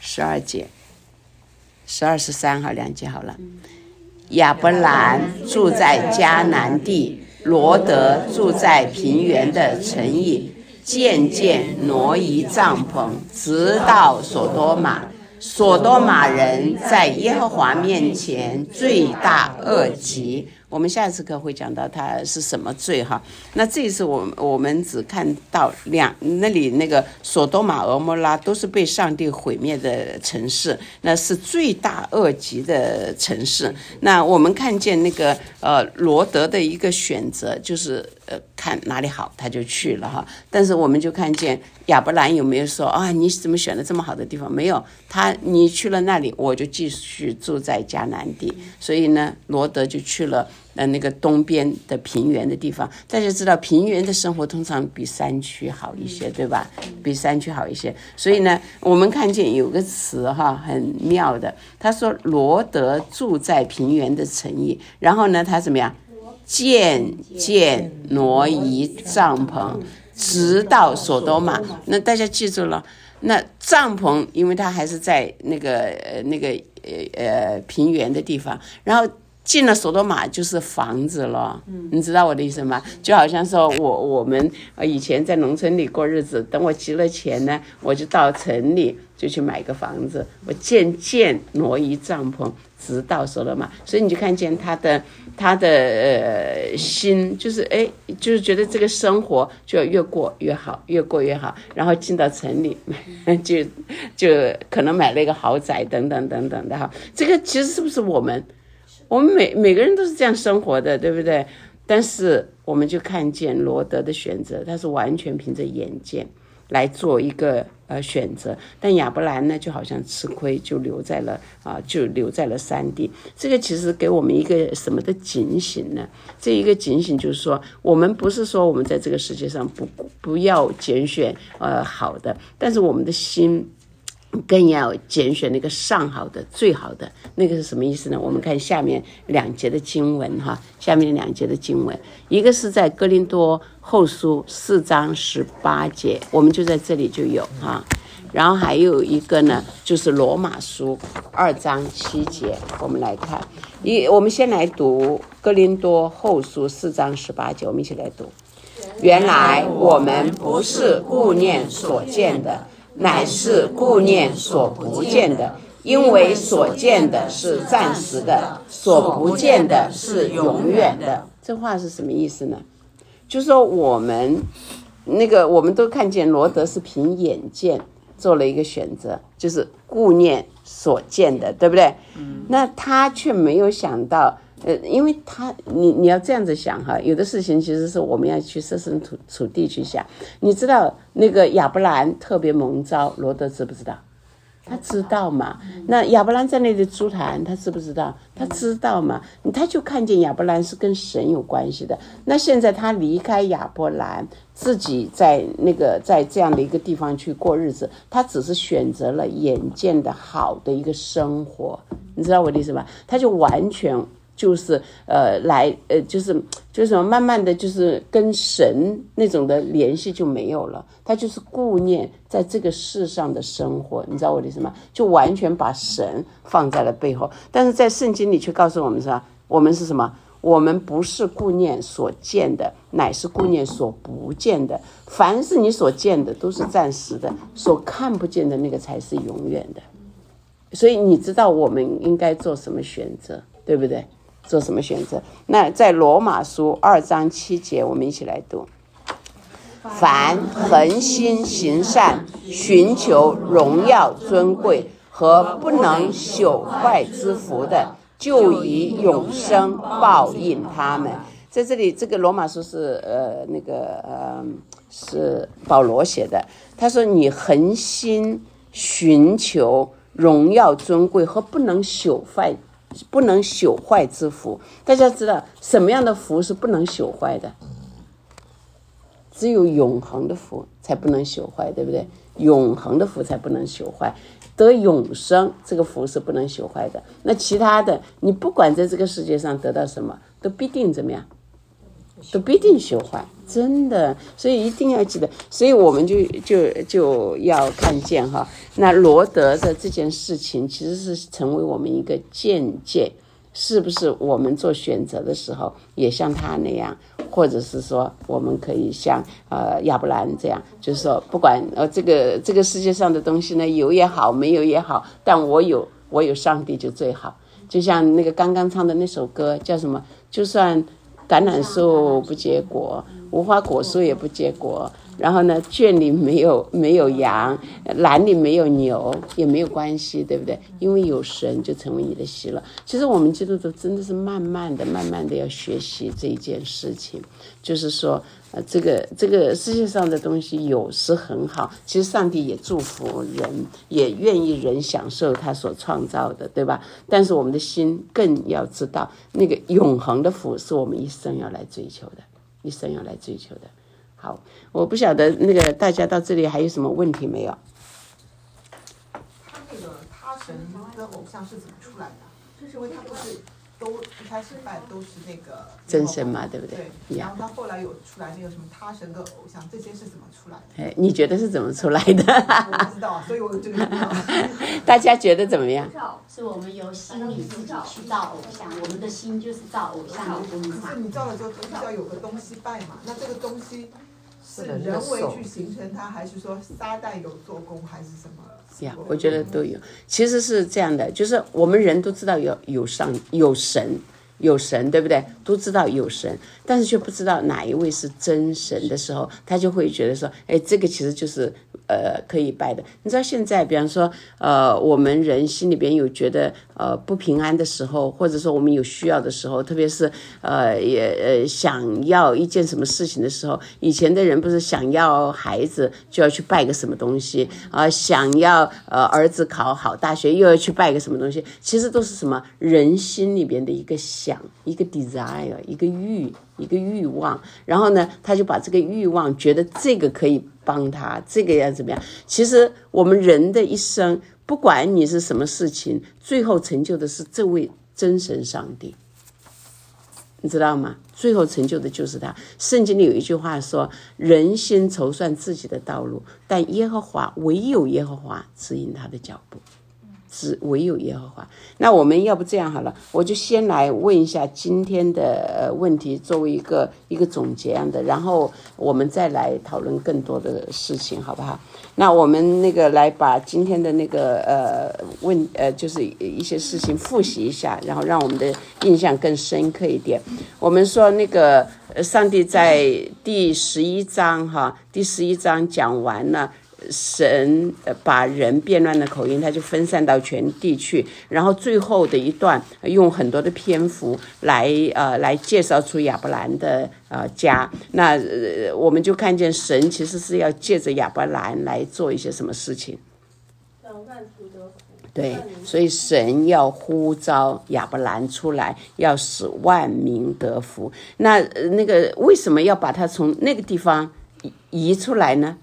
，12、13哈，2节好了。亚伯兰住在迦南地，罗德住在平原的城邑，渐渐挪移帐篷，直到所多玛。所多玛人在耶和华面前罪大恶极。我们下次课会讲到他是什么罪哈。那这一次我们只看到那里那个所多玛、俄摩拉都是被上帝毁灭的城市，那是罪大恶极的城市。那我们看见那个罗德的一个选择，就是看哪里好他就去了哈。但是我们就看见亚伯兰有没有说你怎么选了这么好的地方？没有，你去了那里，我就继续住在迦南地。所以呢，罗德就去了那个东边的平原的地方。大家知道平原的生活通常比山区好一些，对吧？比山区好一些。所以呢，我们看见有个词哈，很妙的，他说罗德住在平原的城邑，然后呢他怎么样？ 渐渐挪移帐篷，直到所多玛。那大家记住了，那帐篷因为它还是在那个平原的地方，然后进了所多玛就是房子了，你知道我的意思吗？就好像说我们以前在农村里过日子，等我积了钱呢，我就到城里就去买个房子，我渐渐挪移帐篷，直到所多玛。所以你就看见他的心，就是就是觉得这个生活就要越过越好，越过越好，然后进到城里，就可能买了一个豪宅等等等等的哈。这个其实是不是我们每个人都是这样生活的，对不对？但是我们就看见罗德的选择，他是完全凭着眼见来做一个选择，但亚伯兰呢就好像吃亏，就留在了山地。这个其实给我们一个什么的警醒呢？这一个警醒就是说，我们不是说我们在这个世界上不要拣选好的，但是我们的心更要拣选那个上好的最好的。那个是什么意思呢？我们看下面2节的经文哈，下面2节的经文，一个是在哥林多后书4章18节，我们就在这里就有哈，然后还有一个呢就是罗马书2章7节，我们来看我们先来读哥林多后书4章18节，我们一起来读。原来我们不是顾念所见的，乃是顾念所不见的，因为所见的是暂时的，所不见的是永远的。这话是什么意思呢？就是说我们都看见罗德是凭眼见做了一个选择，就是顾念所见的，对不对？那他却没有想到因为你要这样子想哈，有的事情其实是我们要去设身处地去想。你知道那个亚伯兰特别蒙召，罗德知不知道？他知道嘛？那亚伯兰在那里筑坛，他知不知道？他知道嘛？他就看见亚伯兰是跟神有关系的。那现在他离开亚伯兰，自己在这样的一个地方去过日子，他只是选择了眼见的好的一个生活，你知道我的意思吧？他就完全就是就是什么，慢慢的就是跟神那种的联系就没有了，他就是顾念在这个世上的生活，你知道我的意思吗？就完全把神放在了背后。但是在圣经里却告诉我们说，我们是什么？我们不是顾念所见的，乃是顾念所不见的。凡是你所见的都是暂时的，所看不见的那个才是永远的。所以你知道我们应该做什么选择，对不对？做什么选择？那在罗马书2章7节，我们一起来读。凡恒心行善，寻求荣耀尊贵和不能朽坏之福的，就以永生报应他们。在这里，这个罗马书是是保罗写的。他说：“你恒心寻求荣耀尊贵和不能朽坏之福。”大家知道什么样的福是不能朽坏的？只有永恒的福才不能朽坏，对不对？永恒的福才不能朽坏，得永生这个福是不能朽坏的。那其他的，你不管在这个世界上得到什么，都必定怎么样？都必定朽坏，真的。所以一定要记得，所以我们就要看见哈，那罗德的这件事情其实是成为我们一个见解，是不是我们做选择的时候也像他那样，或者是说我们可以像亚伯兰这样，就是说不管这个世界上的东西呢，有也好，没有也好，但我有上帝就最好。就像那个刚刚唱的那首歌叫什么？就算橄榄树不结果，无花果树也不结果，然后呢，圈里没有羊，栏里没有牛，也没有关系，对不对？因为有神就成为你的喜乐。其实我们基督徒真的是慢慢的要学习这一件事情，就是说这个世界上的东西有时很好，其实上帝也祝福人，也愿意人享受他所创造的，对吧？但是我们的心更要知道，那个永恒的福是我们一生要来追求的，一生要来追求的。好，我不晓得那个大家到这里还有什么问题没有？ 他神跟偶像是怎么出来的？就是因为他不是都一开始拜都是那个真神嘛，对不对？ 对？ 然后他后来有出来那个什么他神跟偶像，这些是怎么出来的？ 哎，你觉得是怎么出来的？ 我不知道，所以我这个不知道。 大家觉得怎么样？ 是我们由心里自己去造偶像，我们的心就是造偶像的工可是你造了之后，必须要有个东西拜嘛？那这个东西是人为去形成它，还是说撒旦有做工，还是什么？ 呀，我觉得都有。其实是这样的，就是我们人都知道有神，对不对？都知道有神，但是却不知道哪一位是真神的时候，他就会觉得说，哎，这个其实就是可以拜的。你知道现在，比方说我们人心里边有觉得不平安的时候，或者说我们有需要的时候，特别是想要一件什么事情的时候，以前的人不是想要孩子就要去拜个什么东西想要儿子考好大学又要去拜个什么东西，其实都是什么人心里边的一个想，一个 desire， 一个欲望，然后呢，他就把这个欲望觉得这个可以帮他，这个要怎么样？其实我们人的一生，不管你是什么事情，最后成就的是这位真神上帝，你知道吗？最后成就的就是他。圣经里有一句话说：“人心筹算自己的道路，但唯有耶和华指引他的脚步。”唯有耶和华。那我们要不这样好了，我就先来问一下今天的问题，作为一个总结样的，然后我们再来讨论更多的事情，好不好？那我们那个来把今天的那个就是一些事情复习一下，然后让我们的印象更深刻一点。我们说那个上帝在第11章讲完了。神把人变乱的口音，他就分散到全地去，然后最后的一段用很多的篇幅来介绍出亚伯兰的家。那我们就看见神其实是要借着亚伯兰来做一些什么事情。 让万族得福。 对，所以神要呼召亚伯兰出来，要使万民得福。那个为什么要把他从那个地方移出来呢？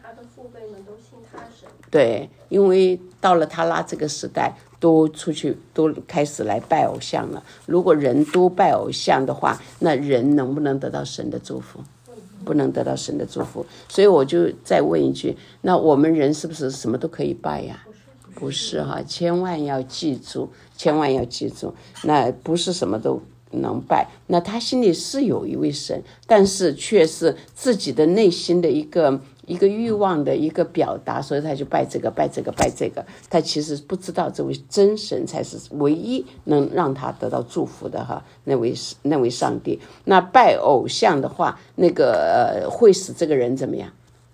对，因为到了他拉这个时代，都开始来拜偶像了。如果人都拜偶像的话，那人能不能得到神的祝福？不能得到神的祝福。所以我就再问一句，那我们人是不是什么都可以拜呀？不是哈，千万要记住，那不是什么都能拜。那他心里是有一位神，但是却是自己的内心的一个欲望的一个表达，所以他就拜这个。他其实不知道这位真神才是唯一能让他得到祝福的哈，那位上帝。那拜偶像的话，那个会使这个人怎么样？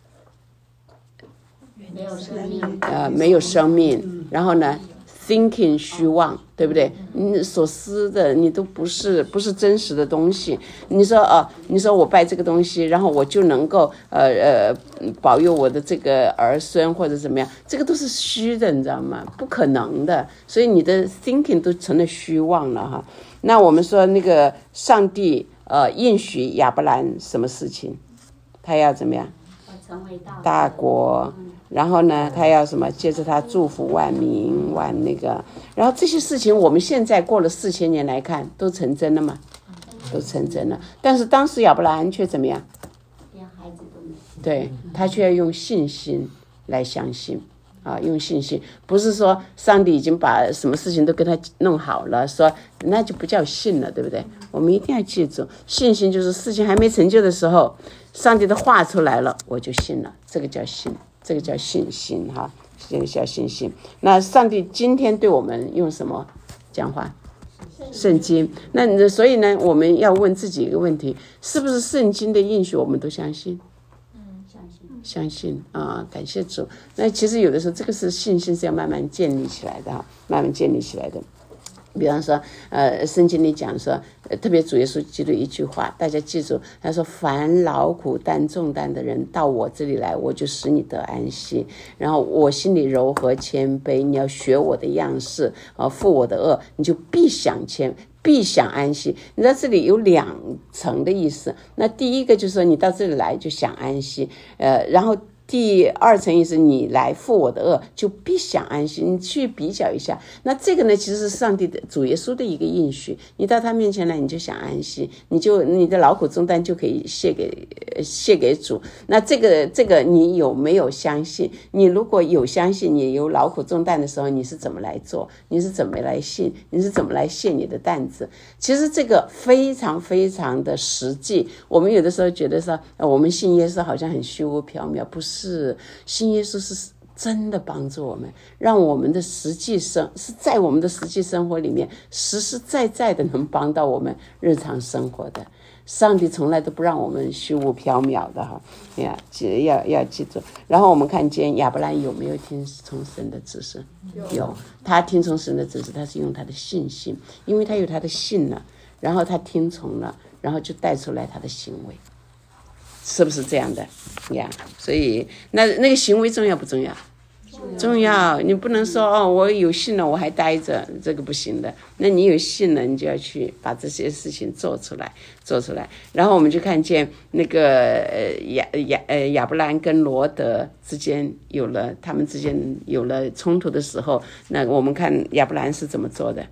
没有生命。然后呢？thinking 虚妄，对不对？你所思的你都不是真实的东西。你说我拜这个东西，然后我就能够保佑我的这个儿孙或者怎么样，这个都是虚的，你知道吗？不可能的。所以你的 thinking 都成了虚妄了哈。那我们说那个上帝应许亚伯兰什么事情？他要怎么样？ 成为大国。然后呢，他要什么？接着他祝福万民，然后这些事情我们现在过了4000年来看，都成真了吗？都成真了。但是当时亚伯兰却怎么样？ 连孩子都没有。 对，他却要用信心来相信用信心，不是说上帝已经把什么事情都跟他弄好了，说那就不叫信了，对不对？我们一定要记住，信心就是事情还没成就的时候，上帝的话出来了，我就信了，这个叫信。这个叫信心哈，这个叫信心。那上帝今天对我们用什么讲话？圣经。那所以呢，我们要问自己一个问题：是不是圣经的应许我们都相信？相信感谢主。那其实有的时候这个是信心是要慢慢建立起来的哈，慢慢建立起来的。比方说圣经里讲说特别主耶稣基督一句话，大家记住，他说凡劳苦担重担的人到我这里来，我就使你得安息。然后我心里柔和谦卑，你要学我的样式负我的恶，你就必享安息。你知道这里有2层的意思。那第一个就是说你到这里来就享安息，然后第二层意思，你来负我的恶，就必享安息。你去比较一下，那这个呢，其实是上帝的主耶稣的一个应许。你到他面前来，你就享安息，你的劳苦重担就可以卸给主。那这个你有没有相信？你如果有相信，你有劳苦重担的时候，你是怎么来做？你是怎么来信？你是怎么来卸你的担子？其实这个非常非常的实际。我们有的时候觉得说，我们信耶稣好像很虚无缥缈，不是，信耶稣是真的帮助我们，让我们的是在我们的实际生活里面实实在在的能帮到我们日常生活的。上帝从来都不让我们虚无缥缈的哈，要记住。然后我们看见亚伯兰有没有听从神的指示？有，他听从神的指示，他是用他的信心，因为他有他的信了，然后他听从了，然后就带出来他的行为。是不是这样的呀？所以那个行为重要不重要？重要。你不能说我有信了我还待着，这个不行的。那你有信了，你就要去把这些事情做出来。然后我们就看见那个亚伯兰跟罗德之间他们之间有了冲突的时候，那我们看亚伯兰是怎么做的？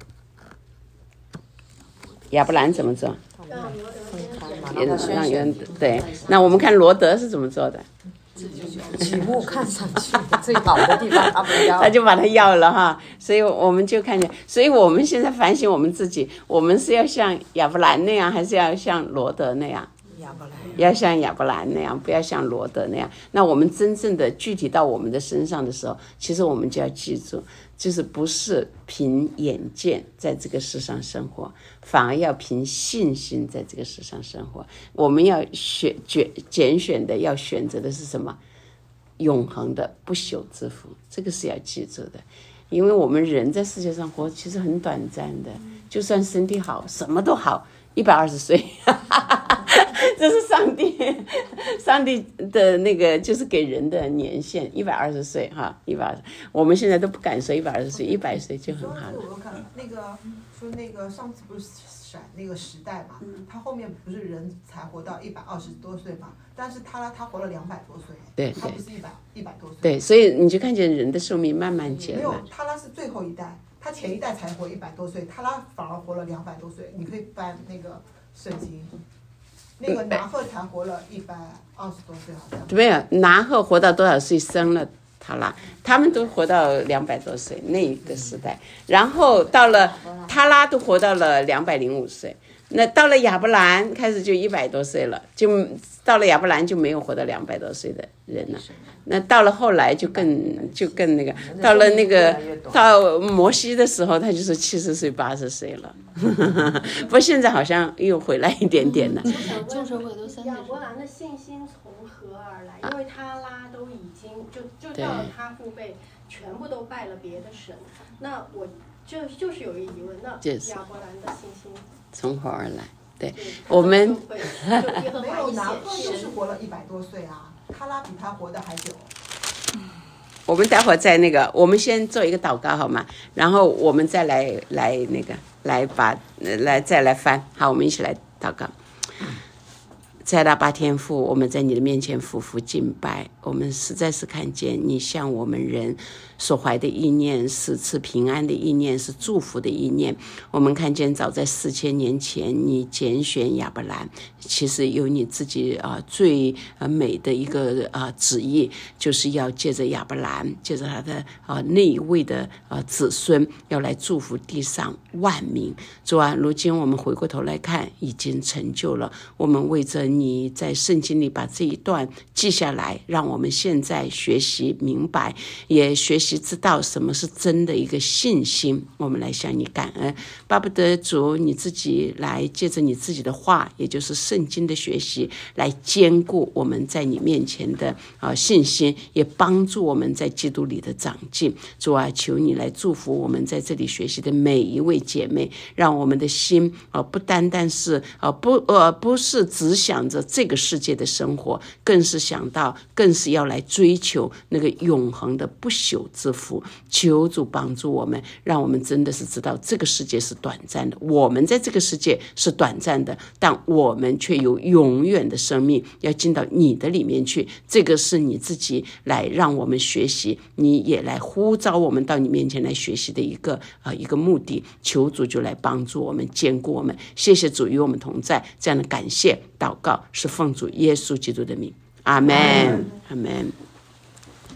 亚伯兰怎么做？让人对，那我们看罗德是怎么做的？ 举目看上去最好的地方他不要， 他就把它要了哈。所以我们就看见，所以我们现在反省我们自己，我们是要像亚伯兰那样，还是要像罗德那样？要像亚伯兰那样，不要像罗德那样。那我们真正的具体到我们的身上的时候，其实我们就要记住，就是不是凭眼见在这个世上生活，反而要凭信心在这个世上生活。我们要拣选的，要选择的是什么？永恒的不朽之福，这个是要记住的。因为我们人在世界上活其实很短暂的，就算身体好，什么都好，120岁这是上帝的那个，就是给人的年限120岁哈，120。我们现在都不敢说120岁，100岁就很好了。 我看那个上次不是闪那个时代嘛，他后面不是人才活到120多岁嘛，但是他活了200多岁， 对， 他不是100多岁。 对，所以你就看见人的寿命慢慢减了。 没有，他拉是最后一代，他前一代才活100多岁，他拉反而活了200多岁。你可以翻那个圣经。那个拿鹤才活了120多岁，好像没有。拿鹤活到多少岁生了他拉？他们都活到200多岁那个时代，然后到了他拉都活到了205岁。那到了亚伯兰开始就100多岁了，就到了亚伯兰就没有活到200多岁的人了。那到了后来就更那个，到了那个到摩西的时候，他就是70岁80岁了。不过现在好像又回来一点点了。 亚伯兰的信心从何而来？因为他拉都已经就到了他父辈，全部都拜了别的神。那我就是有一个疑问，那亚伯兰的信心从何而来？对，我们没有拿鹤就是活了100多岁啊，他拉比他活得还久。 我们待会儿再那个，我们先做一个祷告好吗？然后我们再来那个再来翻。好，我们一起来祷告。在大巴天父，我们在你的面前匍匐敬拜，我们实在是看见你向我们人所怀的意念是赐平安的意念，是祝福的意念。我们看见早在4000年前你拣选亚伯兰，其实有你自己最美的一个旨意，就是要借着亚伯兰，借着他的那一位的子孙，要来祝福地上万民。主啊，如今我们回过头来看，已经成就了。我们为着你在圣经里把这一段记下来，让我们现在学习明白，也学习知道什么是真的一个信心。我们来向你感恩，巴不得主你自己来借着你自己的话，也就是圣经的学习，来坚固我们在你面前的信心，也帮助我们在基督里的长进。主啊，求你来祝福我们在这里学习的每一位姐妹，让我们的心不单单是不是只想想着这个世界的生活，更是想到更是要来追求那个永恒的不朽之福。求主帮助我们，让我们真的是知道这个世界是短暂的，我们在这个世界是短暂的，但我们却有永远的生命要进到你的里面去。这个是你自己来让我们学习，你也来呼召我们到你面前来学习的一个目的。求主就来帮助我们，坚固我们。谢谢主与我们同在，这样的感谢祷告是奉主耶稣基督的名，阿们，阿们。